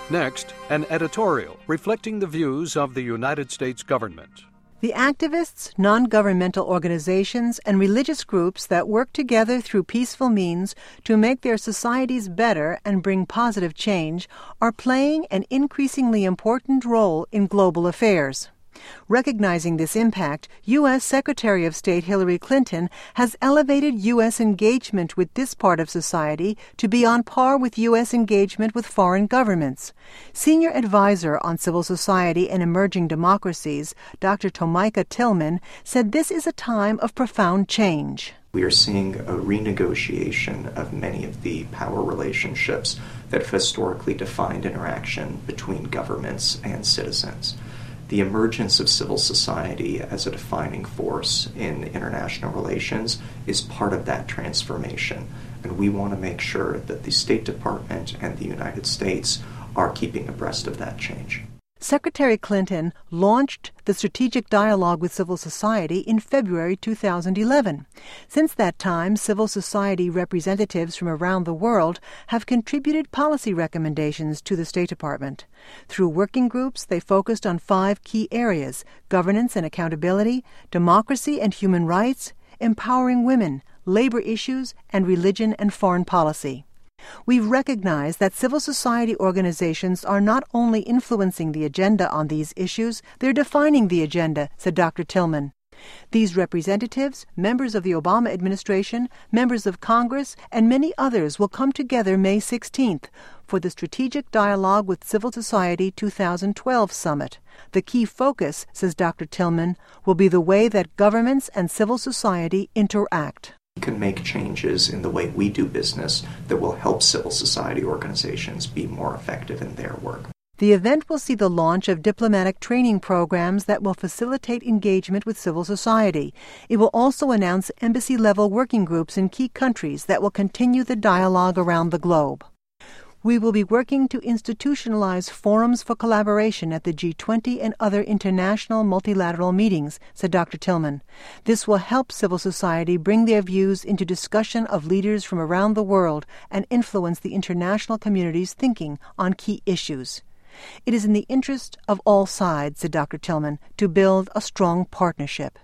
Next, an editorial reflecting the views of the United States government. The activists, non-governmental organizations, and religious groups that work together through peaceful means to make their societies better and bring positive change are playing an increasingly important role in global affairs. Recognizing this impact, U.S. Secretary of State Hillary Clinton has elevated U.S. engagement with this part of society to be on par with U.S. engagement with foreign governments. Senior Advisor on Civil Society and Emerging Democracies, Dr. Tomica Tillman, said this is a time of profound change. We are seeing a renegotiation of many of the power relationships that have historically defined interaction between governments and citizens. The emergence of civil society as a defining force in international relations is part of that transformation, and we want to make sure that the State Department and the United States are keeping abreast of that change. Secretary Clinton launched the Strategic Dialogue with Civil Society in February 2011. Since that time, civil society representatives from around the world have contributed policy recommendations to the State Department. Through working groups, they focused on 5 key areas: governance and accountability, democracy and human rights, empowering women, labor issues, and religion and foreign policy. We've recognized that civil society organizations are not only influencing the agenda on these issues, they're defining the agenda, said Dr. Tillman. These representatives, members of the Obama administration, members of Congress, and many others will come together May 16th for the Strategic Dialogue with Civil Society 2012 Summit. The key focus, says Dr. Tillman, will be the way that governments and civil society interact. We can make changes in the way we do business that will help civil society organizations be more effective in their work. The event will see the launch of diplomatic training programs that will facilitate engagement with civil society. It will also announce embassy-level working groups in key countries that will continue the dialogue around the globe. We will be working to institutionalize forums for collaboration at the G20 and other international multilateral meetings, said Dr. Tillman. This will help civil society bring their views into discussion of leaders from around the world and influence the international community's thinking on key issues. It is in the interest of all sides, said Dr. Tillman, to build a strong partnership.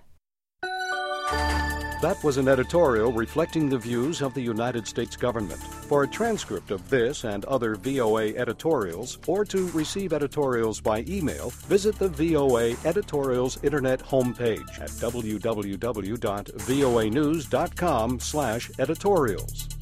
That was an editorial reflecting the views of the United States government. For a transcript of this and other VOA editorials, or to receive editorials by email, visit the VOA Editorials Internet homepage at www.voanews.com/editorials.